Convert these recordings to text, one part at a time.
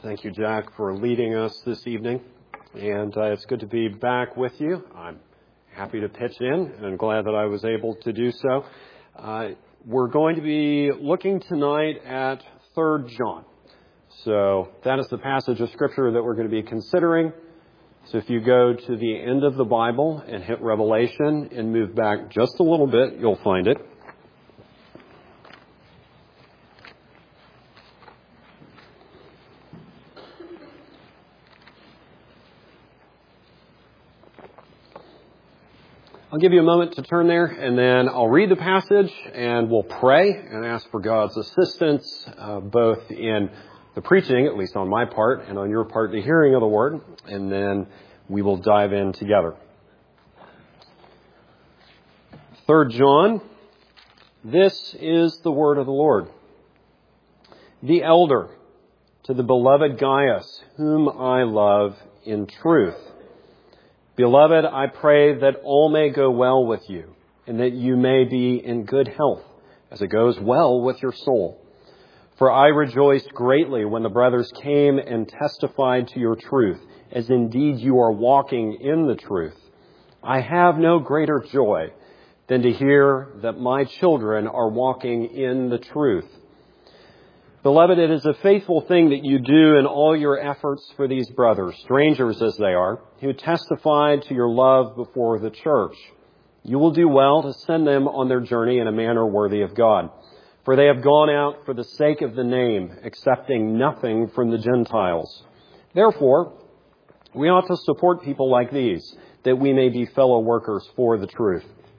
Thank you, Jack, for leading us this evening. And it's good to be back with you. I'm happy to pitch in and glad that I was able to do so. We're going to be looking tonight at 3 John. So that is the passage of Scripture that we're going to be considering. So if you go to the end of the Bible and hit Revelation and move back just a little bit, you'll find it. I'll give you a moment to turn there, and then I'll read the passage, and we'll pray and ask for God's assistance, both in the preaching, at least on my part, and on your part, the hearing of the Word, and then we will dive in together. 3 John, this is the word of the Lord. The elder, to the beloved Gaius, whom I love in truth. Beloved, I pray that all may go well with you, and that you may be in good health, as it goes well with your soul. For I rejoiced greatly when the brothers came and testified to your truth, as indeed you are walking in the truth. I have no greater joy than to hear that my children are walking in the truth. Beloved, it is a faithful thing that you do in all your efforts for these brothers, strangers as they are, who testified to your love before the church. You will do well to send them on their journey in a manner worthy of God. For they have gone out for the sake of the name, accepting nothing from the Gentiles. Therefore, we ought to support people like these, that we may be fellow workers for the truth.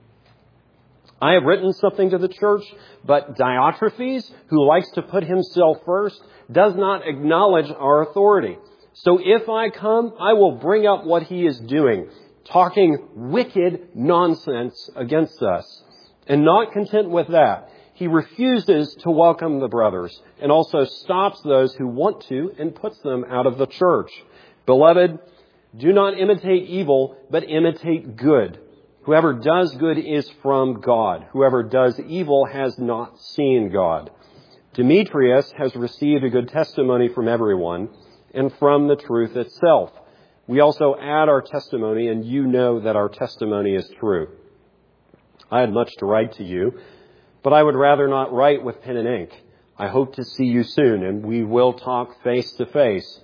I have written something to the church, but Diotrephes, who likes to put himself first, does not acknowledge our authority. So if I come, I will bring up what he is doing, talking wicked nonsense against us. And not content with that, he refuses to welcome the brothers and also stops those who want to and puts them out of the church. Beloved, do not imitate evil, but imitate good. Whoever does good is from God. Whoever does evil has not seen God. Demetrius has received a good testimony from everyone and from the truth itself. We also add our testimony, and you know that our testimony is true. I had much to write to you, but I would rather not write with pen and ink. I hope to see you soon, and we will talk face to face.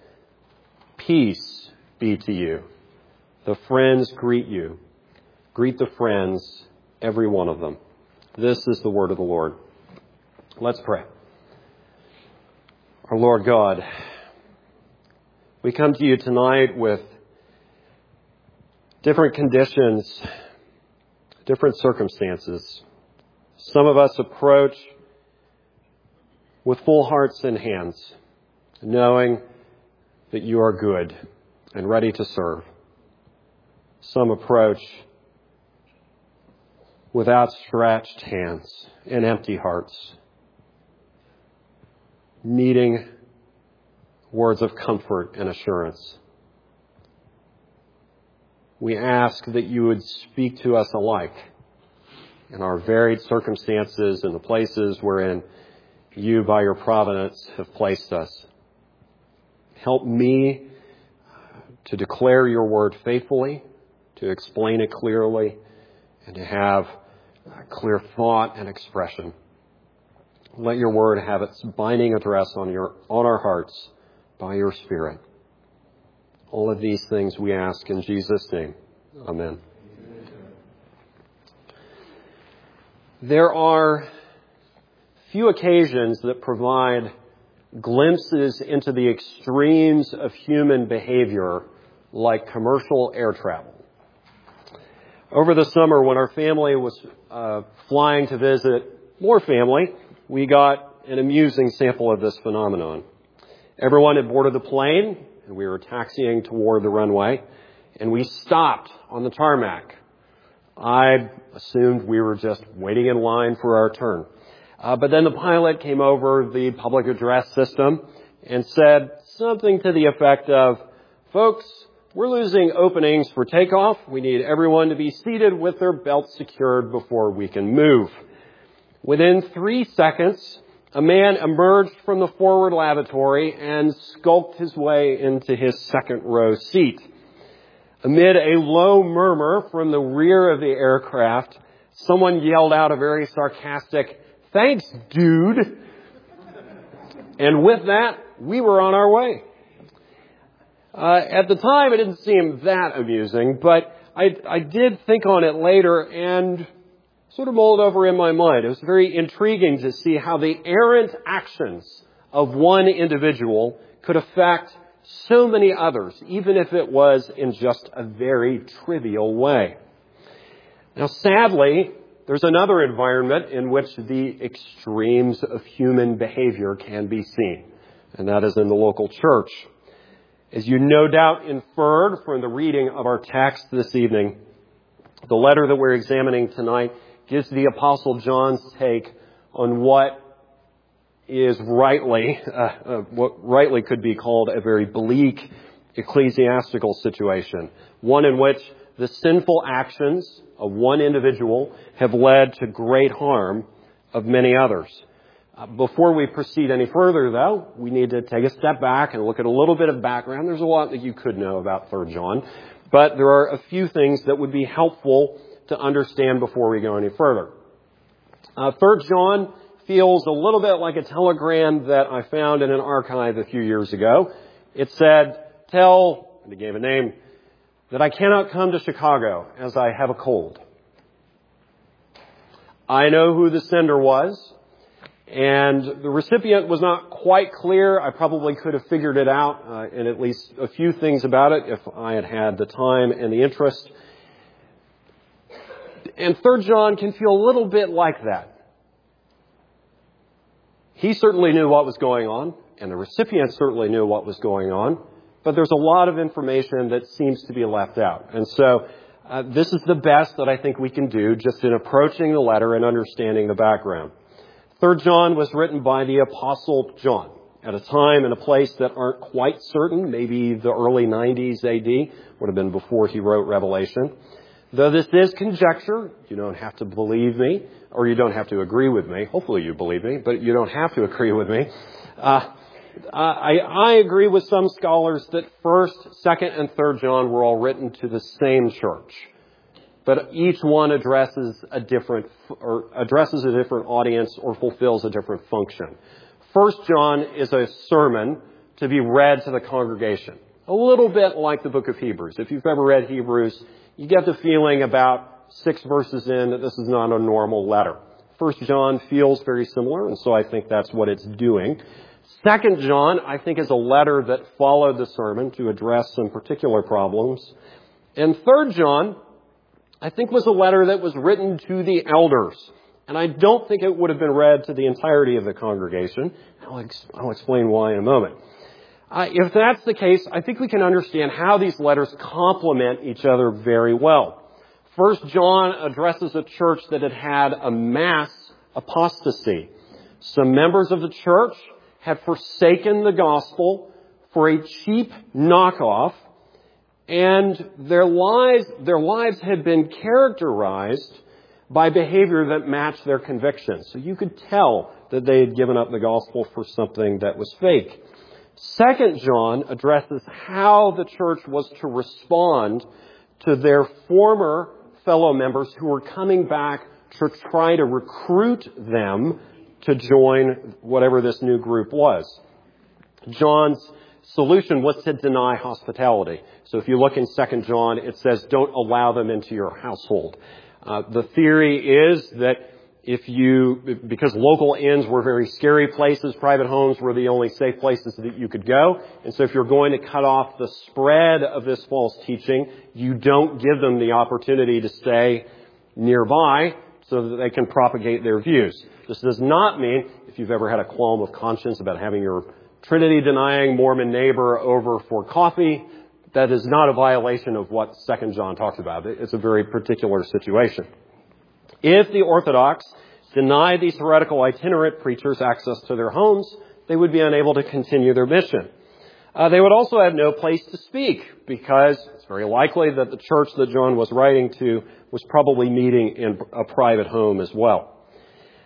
Peace be to you. The friends greet you. Greet the friends, every one of them. This is the word of the Lord. Let's pray. Our Lord God, we come to you tonight with different conditions, different circumstances. Some of us approach with full hearts and hands, knowing that you are good and ready to serve. Some approach with outstretched hands and empty hearts, needing words of comfort and assurance. We ask that you would speak to us alike in our varied circumstances and the places wherein you, by your providence, have placed us. Help me to declare your word faithfully, to explain it clearly, and to have clear thought and expression. Let your word have its binding address on our hearts by your Spirit. All of these things we ask in Jesus' name. Amen. There are few occasions that provide glimpses into the extremes of human behavior like commercial air travel. Over the summer, when our family was flying to visit more family, we got an amusing sample of this phenomenon. Everyone had boarded the plane, and we were taxiing toward the runway, and we stopped on the tarmac. I assumed we were just waiting in line for our turn. But then the pilot came over the public address system and said something to the effect of, "Folks, we're losing openings for takeoff. We need everyone to be seated with their belts secured before we can move." Within 3 seconds, a man emerged from the forward lavatory and skulked his way into his second row seat. Amid a low murmur from the rear of the aircraft, someone yelled out a very sarcastic, "Thanks, dude." And with that, we were on our way. At the time, it didn't seem that amusing, but I did think on it later and sort of mulled over in my mind. It was very intriguing to see how the errant actions of one individual could affect so many others, even if it was in just a very trivial way. Now, sadly, there's another environment in which the extremes of human behavior can be seen, and that is in the local church. As you no doubt inferred from the reading of our text this evening, the letter that we're examining tonight gives the Apostle John's take on what is what rightly could be called a very bleak ecclesiastical situation, one in which the sinful actions of one individual have led to great harm of many others. Before we proceed any further, though, we need to take a step back and look at a little bit of background. There's a lot that you could know about 3 John, but there are a few things that would be helpful to understand before we go any further. 3 John feels a little bit like a telegram that I found in an archive a few years ago. It said, "Tell," and it gave a name, "that I cannot come to Chicago as I have a cold." I know who the sender was, and the recipient was not quite clear. I probably could have figured it out, and at least a few things about it if I had had the time and the interest. And 3 John can feel a little bit like that. He certainly knew what was going on, and the recipient certainly knew what was going on, but there's a lot of information that seems to be left out. And so this is the best that I think we can do just in approaching the letter and understanding the background. 3 John was written by the Apostle John at a time and a place that aren't quite certain. Maybe the early 90s AD would have been before he wrote Revelation. Though this is conjecture, you don't have to believe me, or you don't have to agree with me. Hopefully you believe me, but you don't have to agree with me. I agree with some scholars that 1st, 2nd, and 3rd John were all written to the same church, but each one addresses a different audience or fulfills a different function. 1 John is a sermon to be read to the congregation, a little bit like the book of Hebrews. If you've ever read Hebrews, you get the feeling about 6 verses in that this is not a normal letter. 1 John feels very similar, and so I think that's what it's doing. 2 John, I think, is a letter that followed the sermon to address some particular problems. And 3 John, I think, was a letter that was written to the elders. And I don't think it would have been read to the entirety of the congregation. I'll explain why in a moment. If that's the case, I think we can understand how these letters complement each other very well. 1 John addresses a church that had had a mass apostasy. Some members of the church had forsaken the gospel for a cheap knockoff, and their lives had been characterized by behavior that matched their convictions. So you could tell that they had given up the gospel for something that was fake. 2 John addresses how the church was to respond to their former fellow members who were coming back to try to recruit them to join whatever this new group was. John's solution was to deny hospitality. So if you look in 2 John, it says, don't allow them into your household. The theory is that because local inns were very scary places, private homes were the only safe places that you could go. And so if you're going to cut off the spread of this false teaching, you don't give them the opportunity to stay nearby so that they can propagate their views. This does not mean, if you've ever had a qualm of conscience about having your Trinity-denying Mormon neighbor over for coffee, that is not a violation of what 2 John talks about. It's a very particular situation. If the Orthodox deny these heretical itinerant preachers access to their homes, they would be unable to continue their mission. They would also have no place to speak because it's very likely that the church that John was writing to was probably meeting in a private home as well.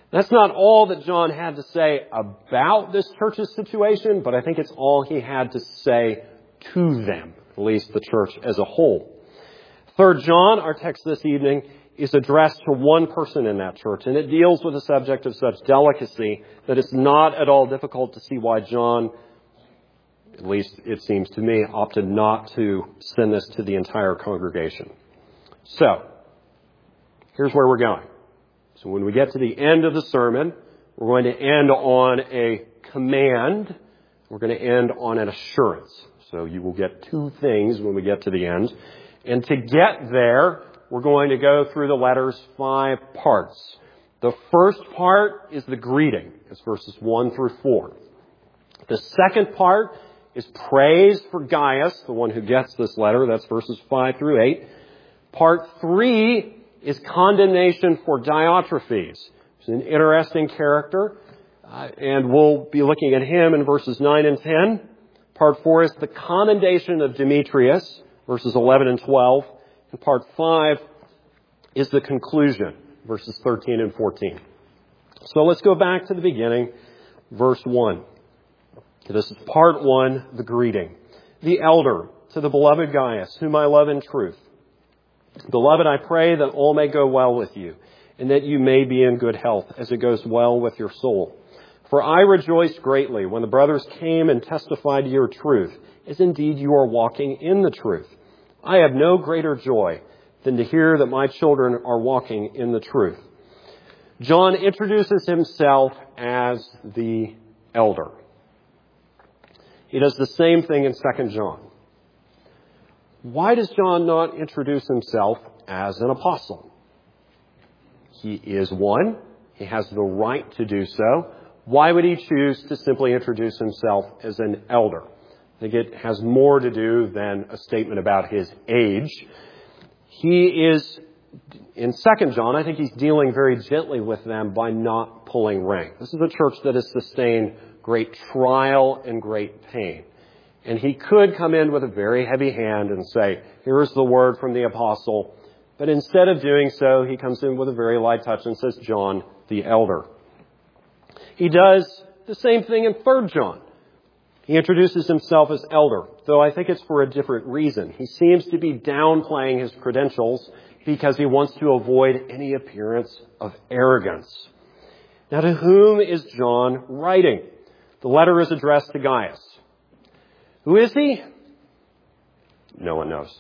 That's not all that John had to say about this church's situation, but I think it's all he had to say to them, at least the church as a whole. 3 John, our text this evening, is addressed to one person in that church, and it deals with a subject of such delicacy that it's not at all difficult to see why John, at least it seems to me, opted not to send this to the entire congregation. So, here's where we're going. So when we get to the end of the sermon, we're going to end on a command. We're going to end on an assurance. So you will get two things when we get to the end. And to get there, we're going to go through the letter's 5 parts. The first part is the greeting. It's verses 1 through 4. The second part is praise for Gaius, the one who gets this letter. That's verses 5 through 8. Part 3 is condemnation for Diotrephes. He's an interesting character, and we'll be looking at him in verses 9 and 10. Part 4 is the commendation of Demetrius, verses 11 and 12. And part 5 is the conclusion, verses 13 and 14. So let's go back to the beginning, verse 1. This is part 1, the greeting. The elder, to the beloved Gaius, whom I love in truth. Beloved, I pray that all may go well with you, and that you may be in good health, as it goes well with your soul. For I rejoiced greatly when the brothers came and testified to your truth, as indeed you are walking in the truth. I have no greater joy than to hear that my children are walking in the truth. John introduces himself as the elder. He does the same thing in 2 John. Why does John not introduce himself as an apostle? He is one. He has the right to do so. Why would he choose to simply introduce himself as an elder? I think it has more to do than a statement about his age. He is, in 2 John, I think he's dealing very gently with them by not pulling rank. This is a church that has sustained great trial and great pain. And he could come in with a very heavy hand and say, here's the word from the apostle. But instead of doing so, he comes in with a very light touch and says, John, the elder. He does the same thing in 3 John. He introduces himself as elder, though I think it's for a different reason. He seems to be downplaying his credentials because he wants to avoid any appearance of arrogance. Now, to whom is John writing? The letter is addressed to Gaius. Who is he? No one knows.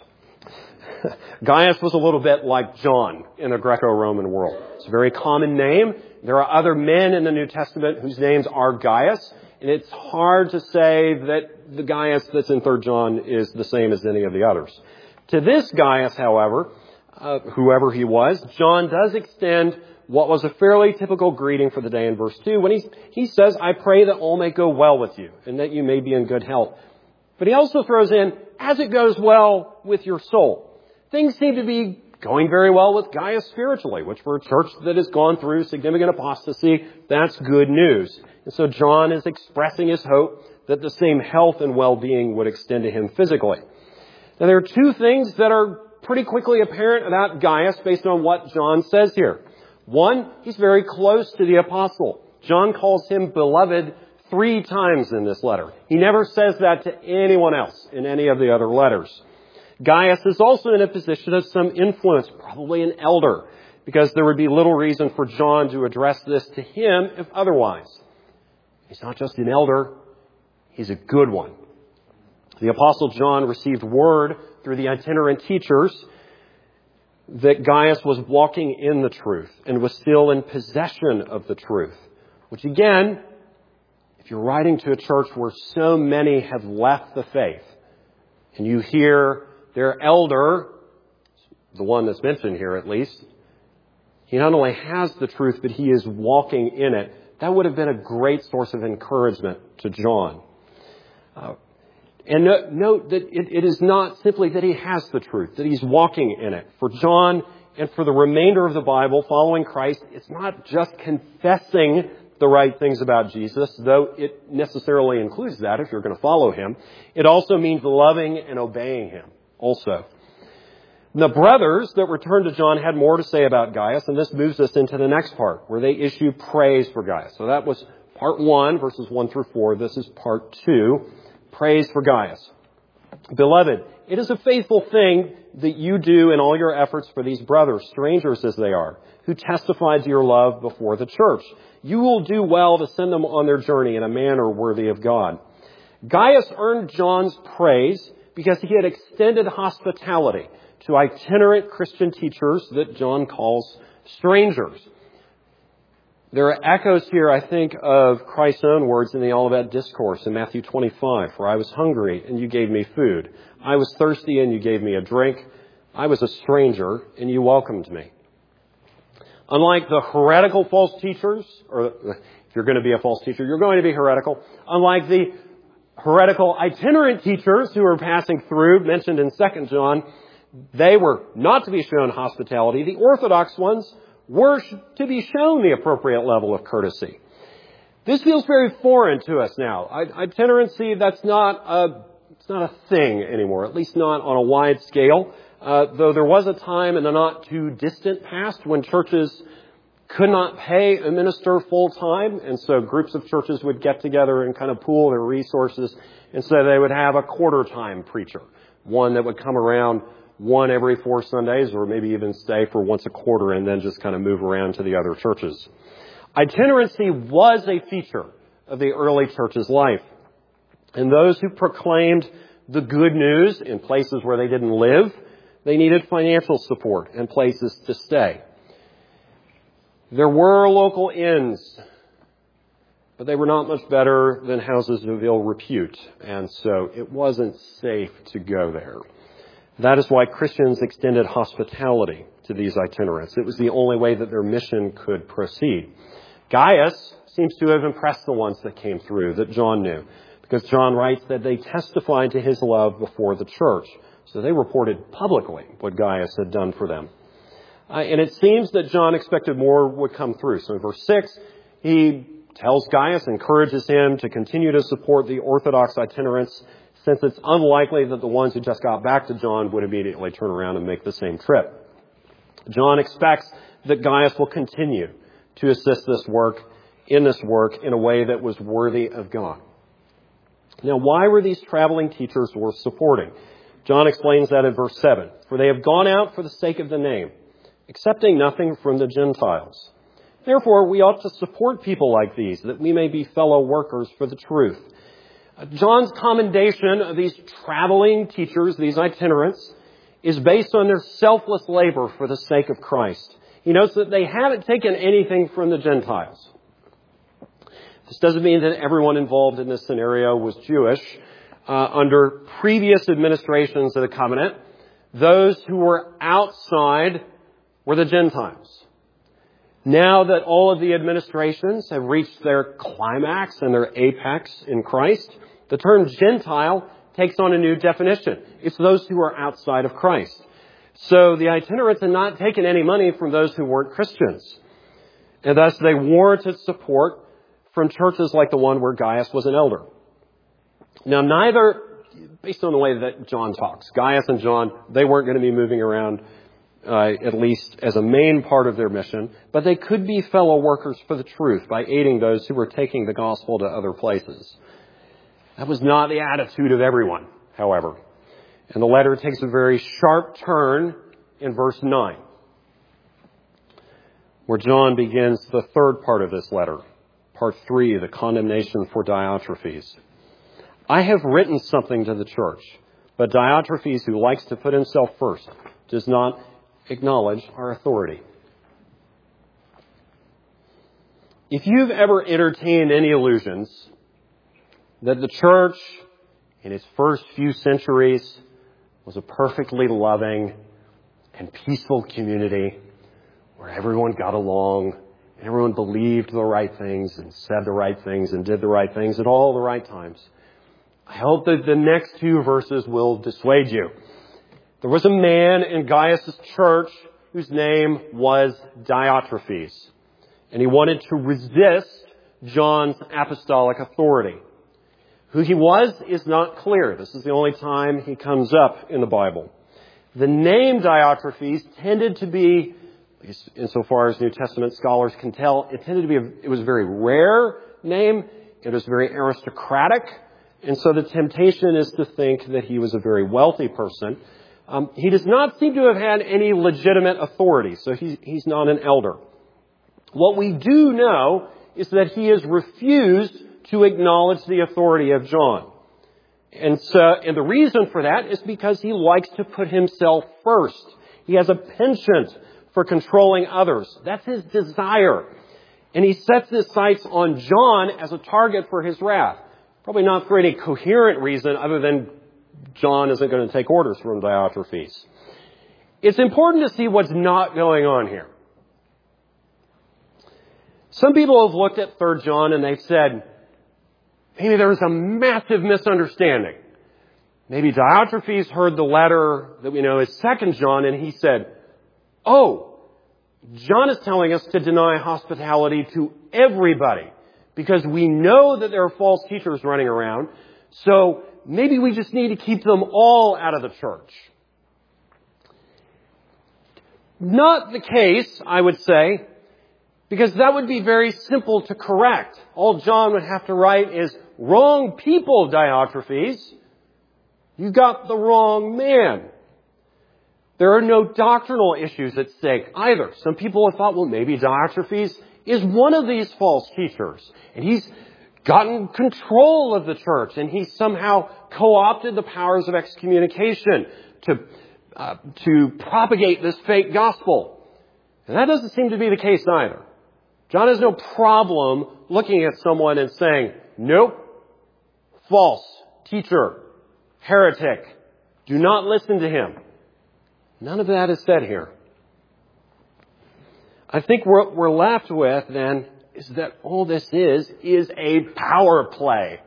Gaius was a little bit like John in the Greco-Roman world. It's a very common name. There are other men in the New Testament whose names are Gaius, and it's hard to say that the Gaius that's in 3 John is the same as any of the others. To this Gaius, however, whoever he was, John does extend what was a fairly typical greeting for the day in verse 2 when he says, I pray that all may go well with you and that you may be in good health. But he also throws in, as it goes well with your soul. Things seem to be going very well with Gaius spiritually, which for a church that has gone through significant apostasy, that's good news. And so John is expressing his hope that the same health and well-being would extend to him physically. Now, there are two things that are pretty quickly apparent about Gaius based on what John says here. One, he's very close to the apostle. John calls him beloved 3 times in this letter. He never says that to anyone else in any of the other letters. Gaius is also in a position of some influence, probably an elder, because there would be little reason for John to address this to him if otherwise. He's not just an elder, he's a good one. The Apostle John received word through the itinerant teachers that Gaius was walking in the truth and was still in possession of the truth, which again, if you're writing to a church where so many have left the faith, and you hear their elder, the one that's mentioned here at least, he not only has the truth, but he is walking in it. That would have been a great source of encouragement to John. And note that it is not simply that he has the truth, that he's walking in it. For John and for the remainder of the Bible, following Christ, it's not just confessing the right things about Jesus, though it necessarily includes that if you're going to follow him. It also means loving and obeying him also. The brothers that returned to John had more to say about Gaius, and this moves us into the next part, where they issue praise for Gaius. So that was part 1, verses 1 through 4. This is part 2, praise for Gaius. Beloved, it is a faithful thing that you do in all your efforts for these brothers, strangers as they are, who testify to your love before the church. You will do well to send them on their journey in a manner worthy of God. Gaius earned John's praise because he had extended hospitality to itinerant Christian teachers that John calls strangers. There are echoes here, I think, of Christ's own words in the Olivet Discourse in Matthew 25, for I was hungry and you gave me food. I was thirsty and you gave me a drink. I was a stranger and you welcomed me. Unlike the heretical false teachers, or if you're going to be a false teacher, you're going to be heretical. Unlike the heretical itinerant teachers who are passing through, mentioned in 2 John, they were not to be shown hospitality. The Orthodox ones were to be shown the appropriate level of courtesy. This feels very foreign to us now. Itinerancy, it's not a thing anymore, at least not on a wide scale. Though there was a time in the not too distant past when churches could not pay a minister full time, and so groups of churches would get together and kind of pool their resources, and so they would have a quarter-time preacher, one that would come around one every 4 Sundays, or maybe even stay for once a quarter and then just kind of move around to the other churches. Itinerancy was a feature of the early church's life. And those who proclaimed the good news in places where they didn't live, they needed financial support and places to stay. There were local inns, but they were not much better than houses of ill repute, and so it wasn't safe to go there. That is why Christians extended hospitality to these itinerants. It was the only way that their mission could proceed. Gaius seems to have impressed the ones that came through, that John knew, because John writes that they testified to his love before the church. So they reported publicly what Gaius had done for them. And it seems that John expected more would come through. So in verse 6, he tells Gaius, encourages him to continue to support the Orthodox itinerants, since it's unlikely that the ones who just got back to John would immediately turn around and make the same trip. John expects that Gaius will continue to assist in this work in a way that was worthy of God. Now, why were these traveling teachers worth supporting? John explains that in verse 7. For they have gone out for the sake of the name, accepting nothing from the Gentiles. Therefore, we ought to support people like these, that we may be fellow workers for the truth. John's commendation of these traveling teachers, these itinerants, is based on their selfless labor for the sake of Christ. He notes that they haven't taken anything from the Gentiles. This doesn't mean that everyone involved in this scenario was Jewish. Under previous administrations of the covenant, those who were outside were the Gentiles. Now that all of the administrations have reached their climax and their apex in Christ, the term Gentile takes on a new definition. It's those who are outside of Christ. So the itinerants had not taken any money from those who weren't Christians. And thus they warranted support from churches like the one where Gaius was an elder. Now, based on the way that John talks, Gaius and John, they weren't going to be moving around, at least as a main part of their mission, but they could be fellow workers for the truth by aiding those who were taking the gospel to other places. That was not the attitude of everyone, however. And the letter takes a very sharp turn in verse 9, where John begins the third part of this letter, part 3, the condemnation for Diotrephes. I have written something to the church, but Diotrephes, who likes to put himself first, does not acknowledge our authority. If you've ever entertained any illusions that the church in its first few centuries was a perfectly loving and peaceful community where everyone got along and everyone believed the right things and said the right things and did the right things at all the right times, I hope that the next 2 verses will dissuade you. There was a man in Gaius' church whose name was Diotrephes, and he wanted to resist John's apostolic authority. Who he was is not clear. This is the only time he comes up in the Bible. The name Diotrephes tended to be, at least insofar as New Testament scholars can tell, it was a very rare name. It was very aristocratic. And so the temptation is to think that he was a very wealthy person. He does not seem to have had any legitimate authority, so he's not an elder. What we do know is that he has refused to acknowledge the authority of John. And the reason for that is because he likes to put himself first. He has a penchant for controlling others. That's his desire. And he sets his sights on John as a target for his wrath. Probably not for any coherent reason other than John isn't going to take orders from Diotrephes. It's important to see what's not going on here. Some people have looked at 3 John and they've said, maybe there was a massive misunderstanding. Maybe Diotrephes heard the letter that we know as 2 John and he said, oh, John is telling us to deny hospitality to everybody because we know that there are false teachers running around. So maybe we just need to keep them all out of the church. Not the case, I would say, because that would be very simple to correct. All John would have to write is, wrong people, Diotrephes. You got the wrong man. There are no doctrinal issues at stake either. Some people have thought, well, maybe Diotrephes is one of these false teachers, and he's gotten control of the church, and he's somehow co-opted the powers of excommunication to propagate this fake gospel. And that doesn't seem to be the case either. John has no problem looking at someone and saying, nope, false teacher, heretic, do not listen to him. None of that is said here. I think what we're left with then is that all this is a power play.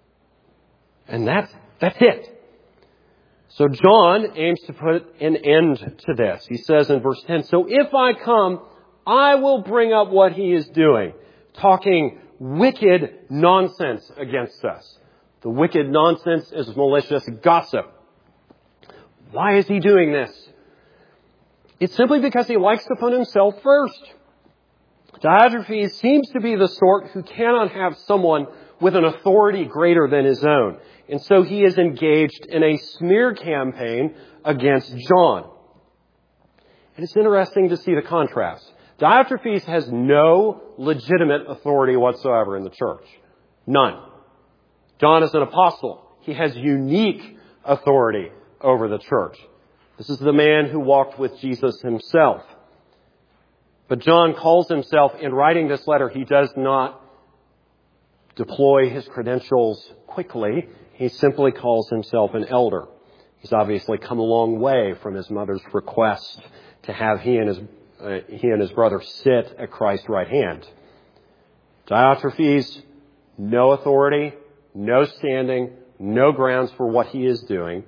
And that's it. So John aims to put an end to this. He says in verse 10, so if I come, I will bring up what he is doing, talking wicked nonsense against us. The wicked nonsense is malicious gossip. Why is he doing this? It's simply because he likes to put himself first. Diotrephes seems to be the sort who cannot have someone with an authority greater than his own. And so he is engaged in a smear campaign against John. And it's interesting to see the contrast. Diotrephes has no legitimate authority whatsoever in the church. None. John is an apostle. He has unique authority over the church. This is the man who walked with Jesus himself. But John calls himself, in writing this letter, he does not deploy his credentials quickly. He simply calls himself an elder. He's obviously come a long way from his mother's request to have he and his brother sit at Christ's right hand. Diotrephes, no authority, no standing, no grounds for what he is doing.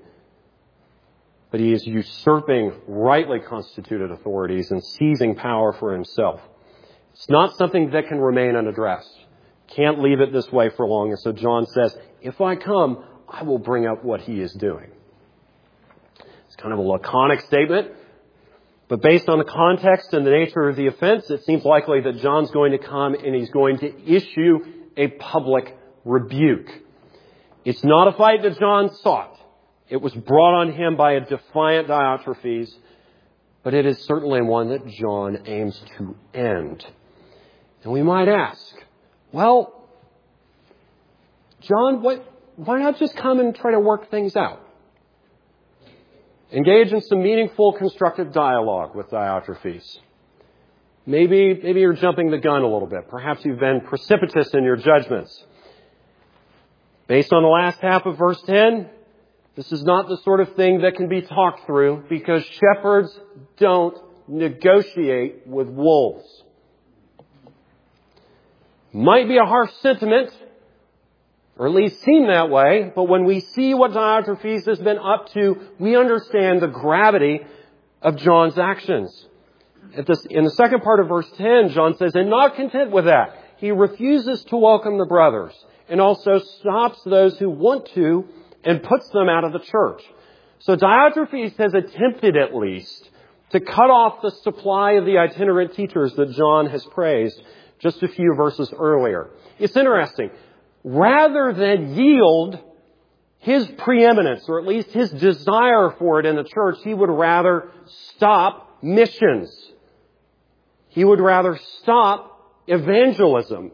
But he is usurping rightly constituted authorities and seizing power for himself. It's not something that can remain unaddressed. Can't leave it this way for long. And so John says, if I come, I will bring up what he is doing. It's kind of a laconic statement. But based on the context and the nature of the offense, it seems likely that John's going to come and he's going to issue a public rebuke. It's not a fight that John sought. It was brought on him by a defiant Diotrephes, but it is certainly one that John aims to end. And we might ask, well, John, why not just come and try to work things out? Engage in some meaningful, constructive dialogue with Diotrephes. Maybe you're jumping the gun a little bit. Perhaps you've been precipitous in your judgments. Based on the last half of verse 10, this is not the sort of thing that can be talked through because shepherds don't negotiate with wolves. Might be a harsh sentiment, or at least seem that way, but when we see what Diotrephes has been up to, we understand the gravity of John's actions. In the second part of verse 10, John says, and not content with that, he refuses to welcome the brothers and also stops those who want to and puts them out of the church. So Diotrephes has attempted at least to cut off the supply of the itinerant teachers that John has praised just a few verses earlier. It's interesting. Rather than yield his preeminence, or at least his desire for it in the church, he would rather stop missions. He would rather stop evangelism.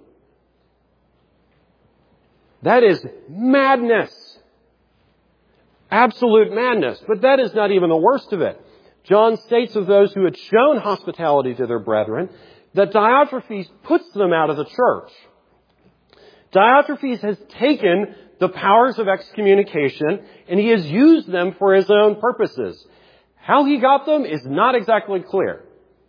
That is madness. Absolute madness. But that is not even the worst of it. John states of those who had shown hospitality to their brethren that Diotrephes puts them out of the church. Diotrephes has taken the powers of excommunication and he has used them for his own purposes. How he got them is not exactly clear.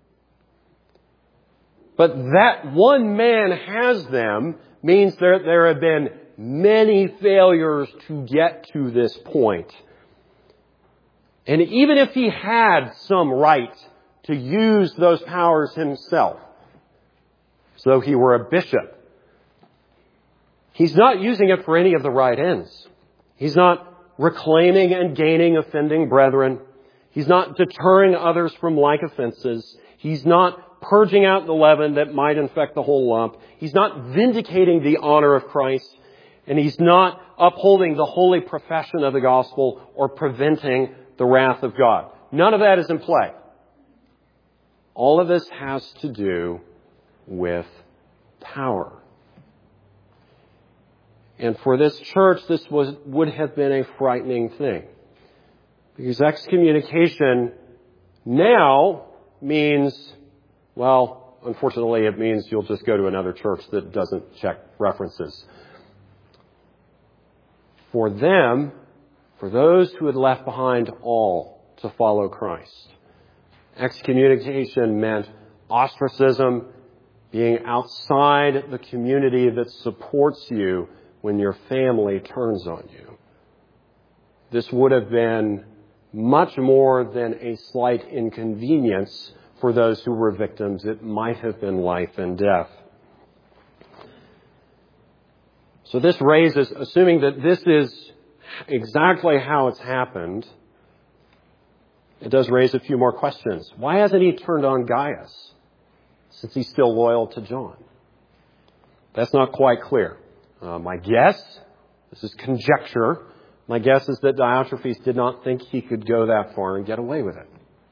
But that one man has them means there have been many failures to get to this point. And even if he had some right to use those powers himself, as though he were a bishop, he's not using it for any of the right ends. He's not reclaiming and gaining offending brethren. He's not deterring others from like offenses. He's not purging out the leaven that might infect the whole lump. He's not vindicating the honor of Christ. And he's not upholding the holy profession of the gospel or preventing the wrath of God. None of that is in play. All of this has to do with power. And for this church, this would have been a frightening thing. Because excommunication now means, well, unfortunately it means you'll just go to another church that doesn't check references. For them, for those who had left behind all to follow Christ, excommunication meant ostracism, being outside the community that supports you when your family turns on you. This would have been much more than a slight inconvenience for those who were victims. It might have been life and death. So this raises, assuming that this is exactly how it's happened, it does raise a few more questions. Why hasn't he turned on Gaius, since he's still loyal to John? That's not quite clear. My guess, this is conjecture, my guess is that Diotrephes did not think he could go that far and get away with it.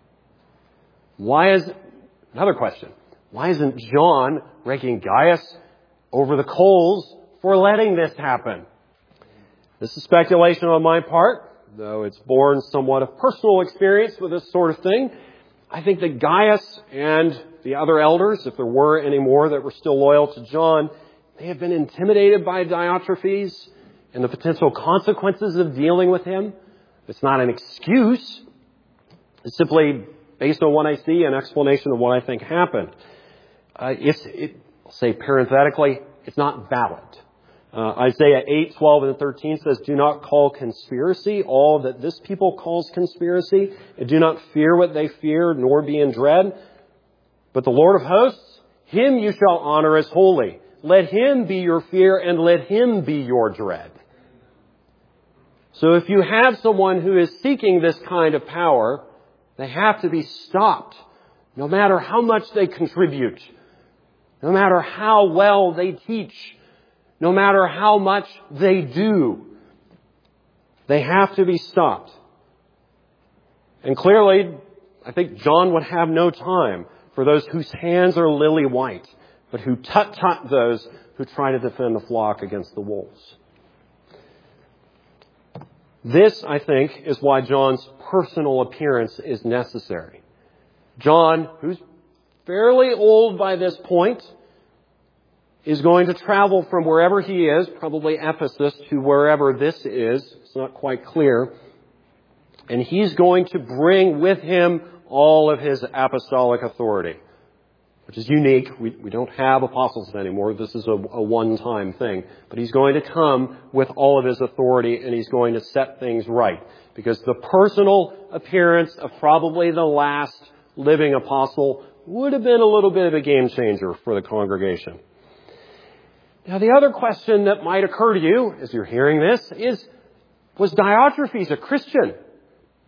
Another question, why isn't John raking Gaius over the coals for letting this happen? This is speculation on my part, though it's born somewhat of personal experience with this sort of thing. I think that Gaius and the other elders, if there were any more that were still loyal to John, they have been intimidated by Diotrephes and the potential consequences of dealing with him. It's not an excuse. It's simply based on what I see, an explanation of what I think happened. I'll say parenthetically, it's not valid. Isaiah 8:12 and 13 says, "Do not call conspiracy all that this people calls conspiracy, and do not fear what they fear, nor be in dread. But the Lord of hosts, him you shall honor as holy. Let him be your fear, and let him be your dread." So if you have someone who is seeking this kind of power, they have to be stopped, no matter how much they contribute, no matter how well they teach, no matter how much they do. They have to be stopped. And clearly, I think John would have no time for those whose hands are lily white, but who tut-tut those who try to defend the flock against the wolves. This, I think, is why John's personal appearance is necessary. John, who's fairly old by this point, is going to travel from wherever he is, probably Ephesus, to wherever this is. It's not quite clear. And he's going to bring with him all of his apostolic authority, which is unique. We don't have apostles anymore. This is a one-time thing. But he's going to come with all of his authority, and he's going to set things right. Because the personal appearance of probably the last living apostle would have been a little bit of a game changer for the congregation. Now, the other question that might occur to you as you're hearing this is, was Diotrephes a Christian?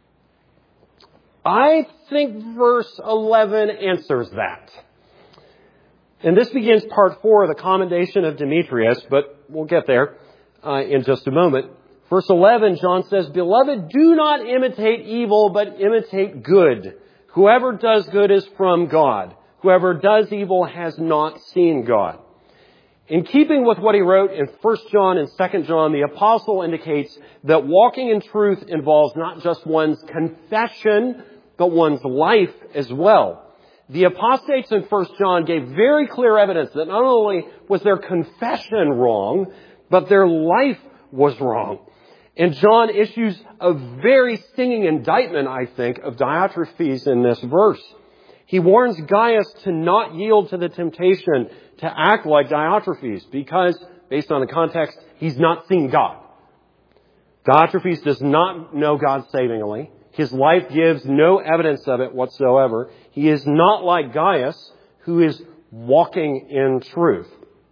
I think verse 11 answers that. And this begins part 4 of the commendation of Demetrius, but we'll get there in just a moment. Verse 11, John says, "Beloved, do not imitate evil, but imitate good. Whoever does good is from God. Whoever does evil has not seen God." In keeping with what he wrote in 1 John and 2 John, the apostle indicates that walking in truth involves not just one's confession, but one's life as well. The apostates in 1 John gave very clear evidence that not only was their confession wrong, but their life was wrong. And John issues a very stinging indictment, I think, of Diotrephes in this verse. He warns Gaius to not yield to the temptation to act like Diotrephes because, based on the context, he's not seen God. Diotrephes does not know God savingly. His life gives no evidence of it whatsoever. He is not like Gaius, who is walking in truth.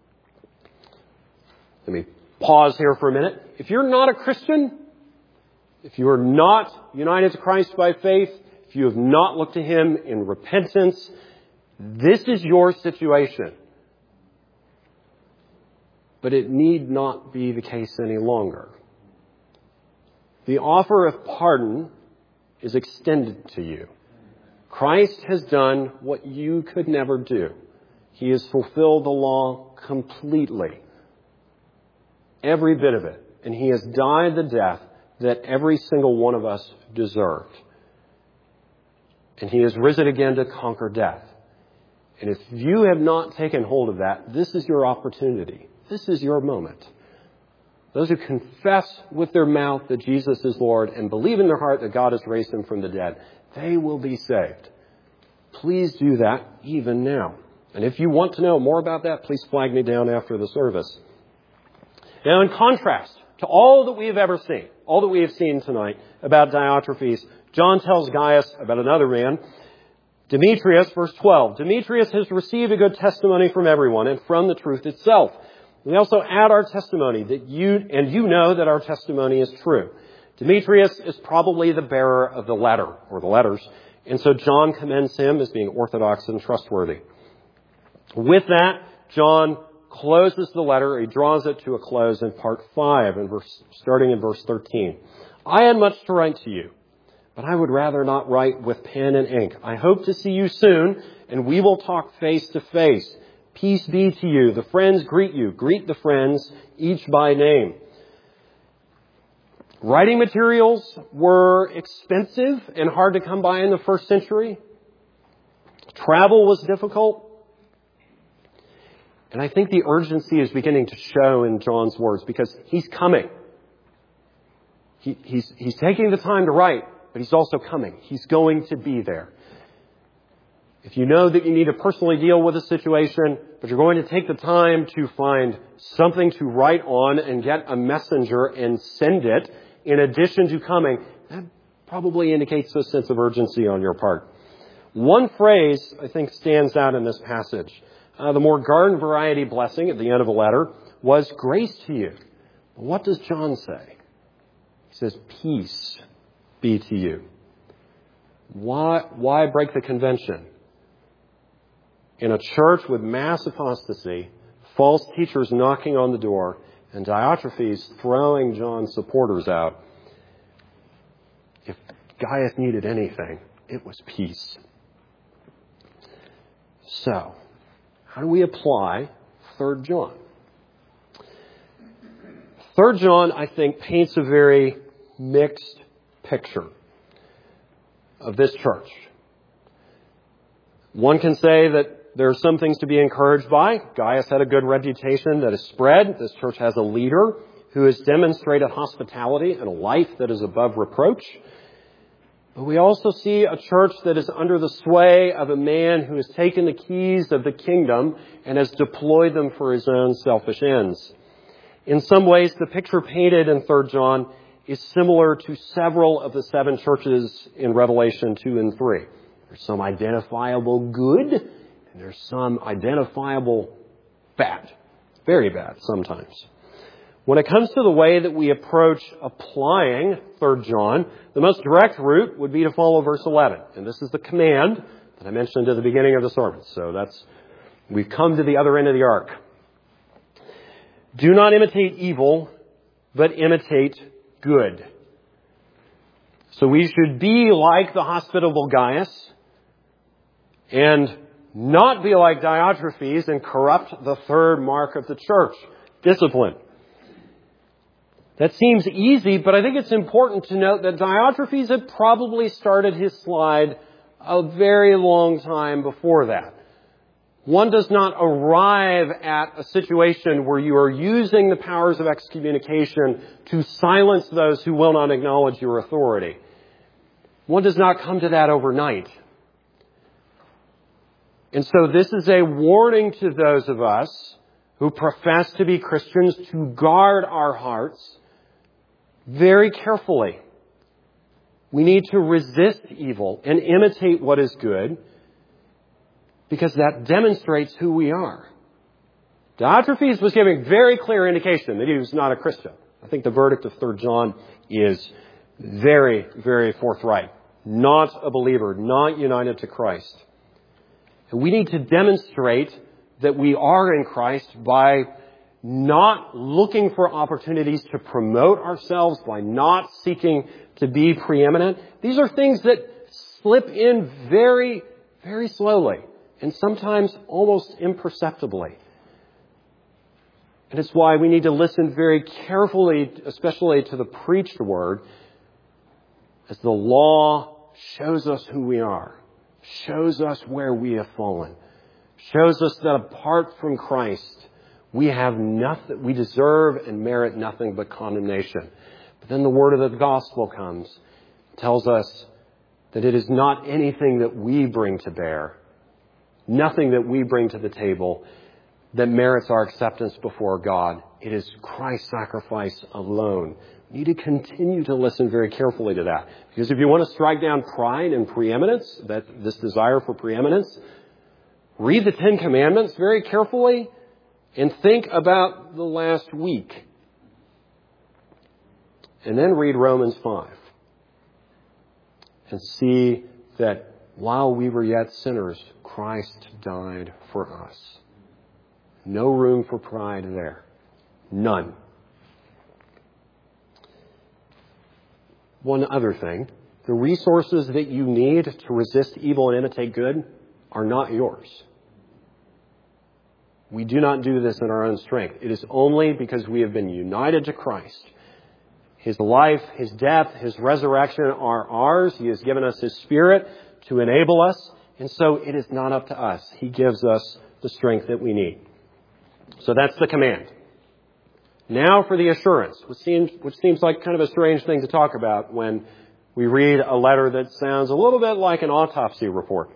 Let me pause here for a minute. If you're not a Christian, if you are not united to Christ by faith, if you have not looked to Him in repentance, this is your situation. But it need not be the case any longer. The offer of pardon is extended to you. Christ has done what you could never do. He has fulfilled the law completely. Every bit of it. And He has died the death that every single one of us deserved. And He has risen again to conquer death. And if you have not taken hold of that, this is your opportunity. This is your moment. Those who confess with their mouth that Jesus is Lord and believe in their heart that God has raised Him from the dead, they will be saved. Please do that even now. And if you want to know more about that, please flag me down after the service. Now, in contrast to all that we have ever seen, all that we have seen tonight about Diotrephes, John tells Gaius about another man, Demetrius, verse 12. Demetrius has received a good testimony from everyone and from the truth itself. We also add our testimony that you know that our testimony is true. Demetrius is probably the bearer of the letter, or the letters, and so John commends him as being orthodox and trustworthy. With that, John closes the letter. He draws it to a close in part 5, starting in verse 13. I had much to write to you, but I would rather not write with pen and ink. I hope to see you soon, and we will talk face to face. Peace be to you. The friends greet you. Greet the friends, each by name. Writing materials were expensive and hard to come by in the first century. Travel was difficult. And I think the urgency is beginning to show in John's words because he's coming. He's taking the time to write, but he's also coming. He's going to be there. If you know that you need to personally deal with a situation, but you're going to take the time to find something to write on and get a messenger and send it, in addition to coming, that probably indicates a sense of urgency on your part. One phrase, I think, stands out in this passage. The more garden variety blessing at the end of a letter was grace to you. What does John say? He says, peace be to you. Why break the convention? In a church with mass apostasy, false teachers knocking on the door, and Diotrephes throwing John's supporters out, if Gaius needed anything, it was peace. So, how do we apply 3 John? 3 John, I think, paints a very mixed picture of this church. One can say that there are some things to be encouraged by. Gaius had a good reputation that has spread. This church has a leader who has demonstrated hospitality and a life that is above reproach. But we also see a church that is under the sway of a man who has taken the keys of the kingdom and has deployed them for his own selfish ends. In some ways, the picture painted in 3 John is similar to several of the 7 churches in Revelation 2 and 3. There's some identifiable good, and there's some identifiable bad. Very bad sometimes. When it comes to the way that we approach applying 3 John, the most direct route would be to follow verse 11. And this is the command that I mentioned at the beginning of the sermon. So we've come to the other end of the arc. Do not imitate evil, but imitate good. So we should be like the hospitable Gaius and not be like Diotrephes and corrupt the third mark of the church, discipline. That seems easy, but I think it's important to note that Diotrephes had probably started his slide a very long time before that. One does not arrive at a situation where you are using the powers of excommunication to silence those who will not acknowledge your authority. One does not come to that overnight. And so this is a warning to those of us who profess to be Christians to guard our hearts very carefully. We need to resist evil and imitate what is good, because that demonstrates who we are. Diotrephes was giving very clear indication that he was not a Christian. I think the verdict of 3 John is very, very forthright. Not a believer, not united to Christ. And we need to demonstrate that we are in Christ by not looking for opportunities to promote ourselves, by not seeking to be preeminent. These are things that slip in very, very slowly, and sometimes almost imperceptibly. And it's why we need to listen very carefully, especially to the preached word, as the law shows us who we are, shows us where we have fallen, shows us that apart from Christ, we have nothing, we deserve and merit nothing but condemnation. But then the word of the gospel comes, tells us that it is not anything that we bring to bear, nothing that we bring to the table that merits our acceptance before God. It is Christ's sacrifice alone. We need to continue to listen very carefully to that. Because if you want to strike down pride and preeminence, this desire for preeminence, read the 10 Commandments very carefully and think about the last week. And then read Romans 5 and see that while we were yet sinners, Christ died for us. No room for pride there. None. One other thing, the resources that you need to resist evil and imitate good are not yours. We do not do this in our own strength. It is only because we have been united to Christ. His life, His death, His resurrection are ours. He has given us His Spirit to enable us. And so it is not up to us. He gives us the strength that we need. So that's the command. Now for the assurance, which seems like kind of a strange thing to talk about when we read a letter that sounds a little bit like an autopsy report.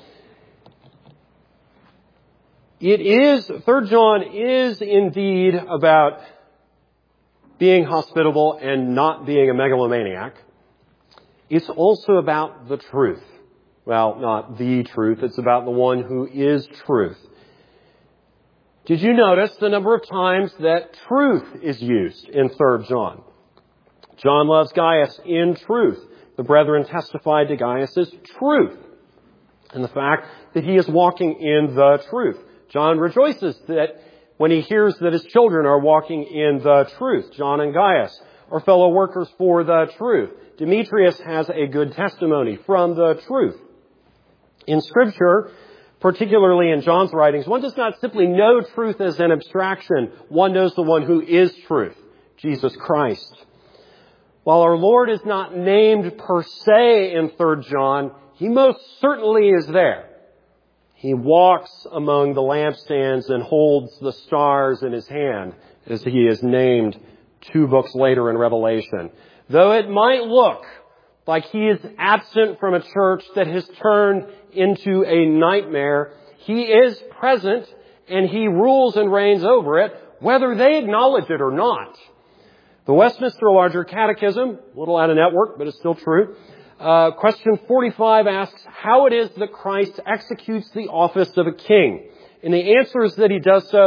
3 John is indeed about being hospitable and not being a megalomaniac. It's also about the truth. Well, not the truth. It's about the one who is truth. Did you notice the number of times that truth is used in 3 John? John loves Gaius in truth. The brethren testified to Gaius' truth and the fact that he is walking in the truth. John rejoices that when he hears that his children are walking in the truth. John and Gaius are fellow workers for the truth. Demetrius has a good testimony from the truth. In Scripture, particularly in John's writings, one does not simply know truth as an abstraction. One knows the one who is truth, Jesus Christ. While our Lord is not named per se in 3 John, He most certainly is there. He walks among the lampstands and holds the stars in His hand, as He is named 2 books later in Revelation. Though it might look like He is absent from a church that has turned into a nightmare, He is present and He rules and reigns over it, whether they acknowledge it or not. The Westminster Larger Catechism, a little out of network, but it's still true. Question 45 asks how it is that Christ executes the office of a king. And the answer is that He does so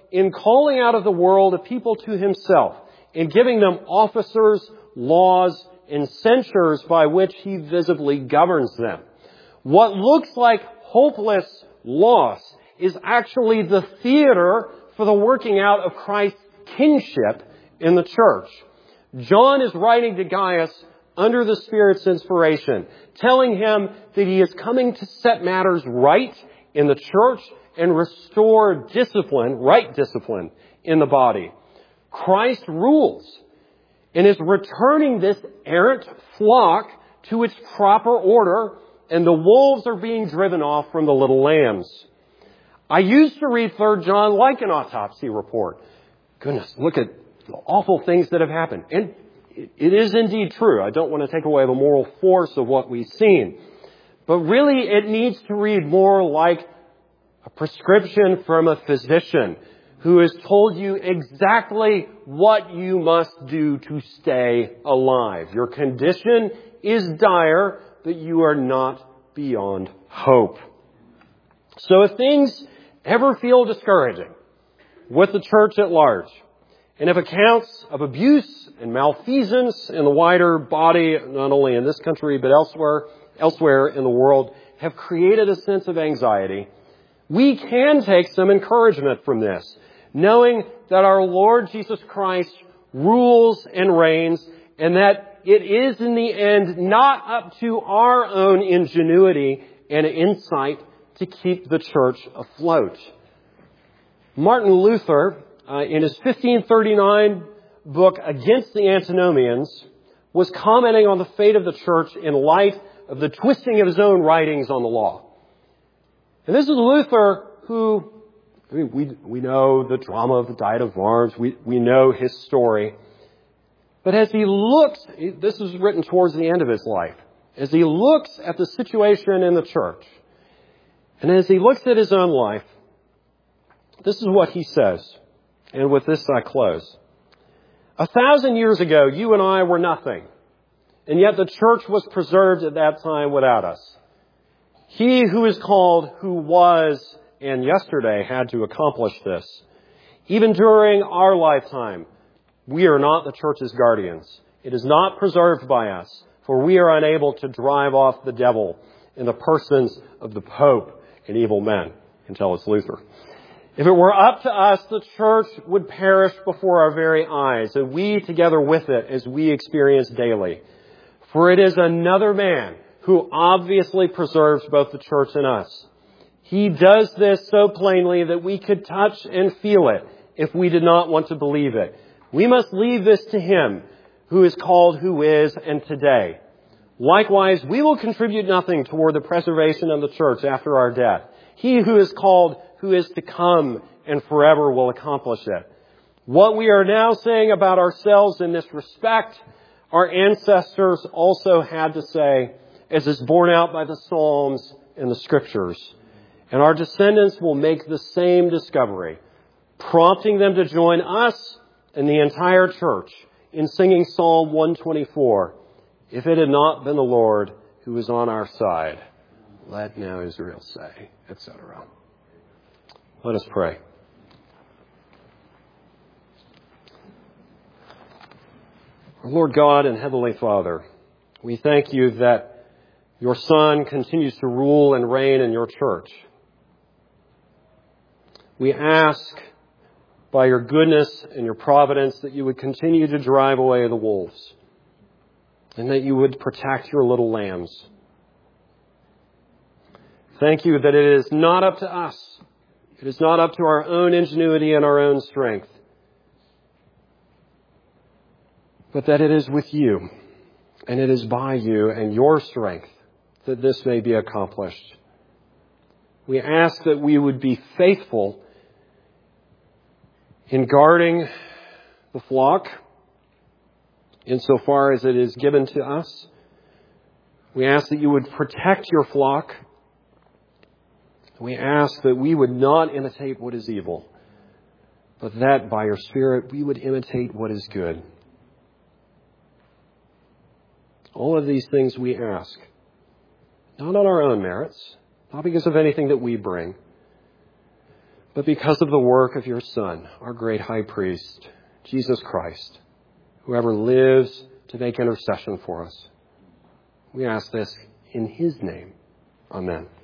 in calling out of the world a people to himself, in giving them officers, laws, and censures by which he visibly governs them. What looks like hopeless loss is actually the theater for the working out of Christ's kingship in the church. John is writing to Gaius under the Spirit's inspiration, telling him that he is coming to set matters right in the church and restore discipline, right discipline, in the body. Christ rules and is returning this errant flock to its proper order, and the wolves are being driven off from the little lambs. I used to read 3 John like an autopsy report. Goodness, look at the awful things that have happened. And it is indeed true. I don't want to take away the moral force of what we've seen. But really, it needs to read more like a prescription from a physician who has told you exactly what you must do to stay alive. Your condition is dire, but you are not beyond hope. So if things ever feel discouraging with the church at large, and if accounts of abuse and malfeasance in the wider body, not only in this country but elsewhere in the world, have created a sense of anxiety, we can take some encouragement from this, knowing that our Lord Jesus Christ rules and reigns, and that it is in the end not up to our own ingenuity and insight to keep the church afloat. Martin Luther, in his 1539 book Against the Antinomians, was commenting on the fate of the church in light of the twisting of his own writings on the law. And this is Luther who, we know the drama of the Diet of Worms, we know his story. But as he looks, this is written towards the end of his life, as he looks at the situation in the church, and as he looks at his own life, this is what he says. And with this I close. 1,000 years ago, you and I were nothing. And yet the church was preserved at that time without us. He who is called, who was, and yesterday had to accomplish this. Even during our lifetime, we are not the church's guardians. It is not preserved by us, for we are unable to drive off the devil in the persons of the Pope and evil men, until it's Luther. If it were up to us, the church would perish before our very eyes, and we together with it as we experience daily. For it is another man who obviously preserves both the church and us. He does this so plainly that we could touch and feel it if we did not want to believe it. We must leave this to him who is called, who is, and today. Likewise, we will contribute nothing toward the preservation of the church after our death. He who is called, who is to come, and forever will accomplish it. What we are now saying about ourselves in this respect, our ancestors also had to say, as is borne out by the Psalms and the Scriptures. And our descendants will make the same discovery, prompting them to join us and the entire church in singing Psalm 124. If it had not been the Lord who was on our side, let now Israel say, etc. Let us pray. Lord God and Heavenly Father, we thank you that your Son continues to rule and reign in your church. We ask by your goodness and your providence that you would continue to drive away the wolves and that you would protect your little lambs. Thank you that it is not up to us. It is not up to our own ingenuity and our own strength, but that it is with you, and it is by you and your strength that this may be accomplished. We ask that we would be faithful in guarding the flock insofar as it is given to us. We ask that you would protect your flock. We ask that we would not imitate what is evil, but that by your Spirit we would imitate what is good. All of these things we ask, not on our own merits, not because of anything that we bring, but because of the work of your Son, our great high priest, Jesus Christ, who ever lives to make intercession for us. We ask this in his name. Amen.